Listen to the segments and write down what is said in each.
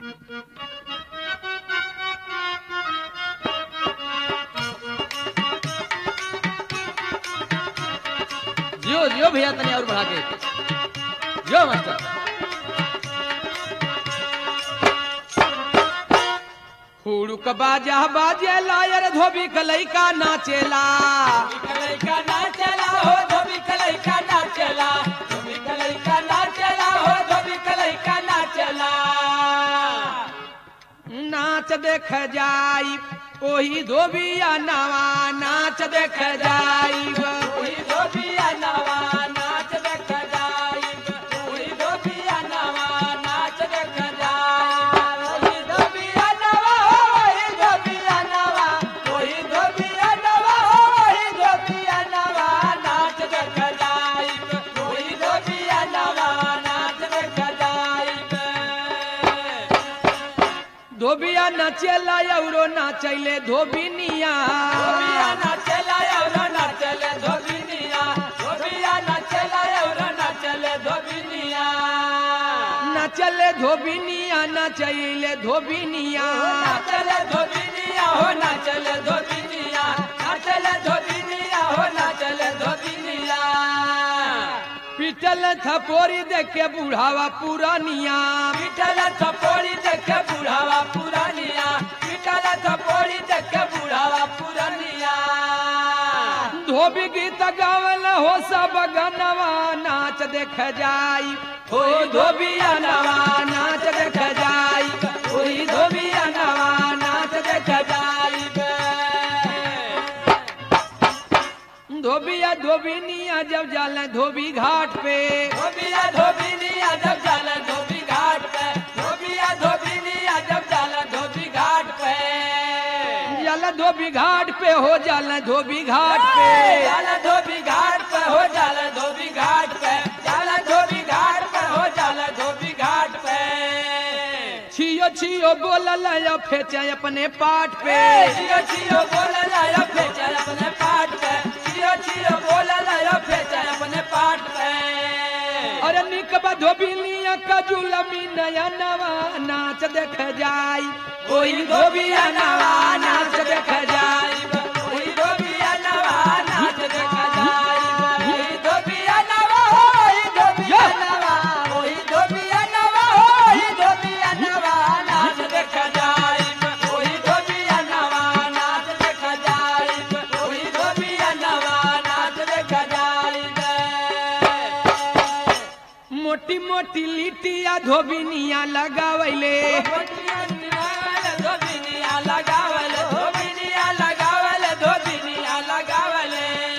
जियो जियो भैया तनी और बढ़ा के जियो मास्टर। हुड़ुक बाजा बाजेला यार धोबी कलैका नाचेला, कलैका नाचला हो धोबी कलैका नाचला, धोबी कलैका नाचला हो धोबी कलैका नाचला। नाच देख जाई ओही धोबिया नवा नाच देख जाई। ओही धोबिया नवा नाच देख जाइब, ओही धोबिया नवा नाच देख जाइब। ओही धोबिया नवा ओही धोबिया नवा, ओही धोबिया नवा ओही धोबिया नवा नाच देख जाइब, ओही धोबिया नवा नाच देख जाइब। धोबिया नाचेला औरो नाचैले धोबिनिया, धोबिया नाचला औरो नाचले धोबिनिया, धोबिया नाचला औरो नाचले धोबिनिया। नाचले धोबिनिया नाचैले धोबिनिया। नाचले धोबिनिया हो नाचले धोबिनिया, नाचले धोबिनिया हो नाचले धोबिनिया। पिटल थपोरी देखे बुढ़ावा पुरानिया, पिटल थपोड़ी देखे बुढ़ावा पुरानिया, पिटल थपोड़ी देखे बुढ़ावा पुरानिया। धोबी गीत गावल हो सब गनवा नाच देख जाई। हो धोबिया नवा नाच देख जाई, ओही धोबिया नवा नाच देख जाइब। धोबिया धोबिनिया जब जाला धोबी घाट पे, धोबिया धोबिनिया जब जाला धोबी घाट पे, धोबिया धोबिनिया जब जाला धोबी घाट पे। जाला धोबी घाट पे हो जाला धोबी घाट पे। जाला धोबी घाट पे हो जाला धोबी घाट पे, जाला धोबी घाट पे हो जाला धोबी घाट पे। छियो छियो बोलल या फेंचे अपने पाट पे। छियो छियो बोलला या फेंचे अपने पाट पे, छियो छियो बोलला या फेंचे अपने पाट पे। अरे निकबा धोबिनिया का जुलमी नया नवा नाच देख जाई। ओही धोबिया नवा नाच देख जाइब, ओही धोबिया नवा नाच देख जाइब। ओही धोबिया नवा ओही धोबिया नवा, ओही धोबिया नवा ओही धोबिया नवा नाच देख जाइब, ओही धोबिया नवा नाच देख जाइब, ओही धोबिया नवा नाच देख जाइब। मोटी मोटी लिटिया धोबिनिया लगावैले, धोबिनिया लगावल, धोबिनिया लगावल, धोबिनिया लगावल।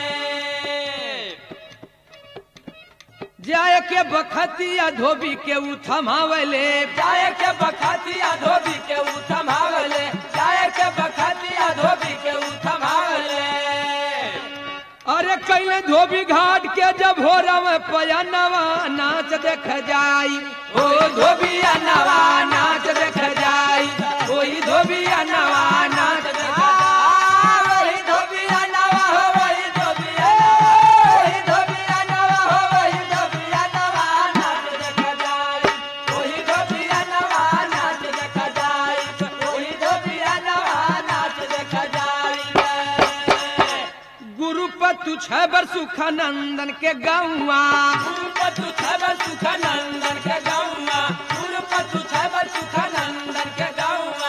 जाय के बखतिया धोबी के उ थमावले। जाय के बखतिया धोबी के उ थमावले, जाय के बखतिया धोबी के उ थमावले। अरे कैले धोबी घाट के जब भोरव पयनवा नाच देख जाई। ओ धोबिया नवा नाच देख जाई, ओही धोबिया नवा नाच देख जाई। वही धोबिया नवा हो वही धोबिया नवा, वही धोबिया नवा हो वही धोबिया नवा नाच देख जाई, ओही धोबिया नवा नाच देख जाई, ओही धोबिया नवा नाच देख जाई। गुरुपतु छैबर सुखानंदन के गौवा, गुरुपतु छैबर सुखानंदन के गौवा, गुरुपतु छैबर सुखानंदन के गौवा।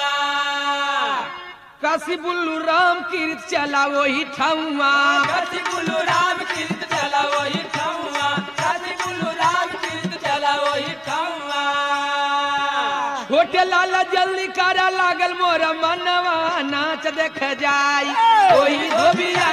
काशी बुल्लू राम कीर्त चला वही ठौवा। काशी बुल्लू राम कीर्त चला वही ठौवा, काशी बुल्लू राम कीर्त चला वही ठौवा। छोटे लाला जल्दी करा लागल मोरा मनवा नाच देख जाई। ओही धोबिया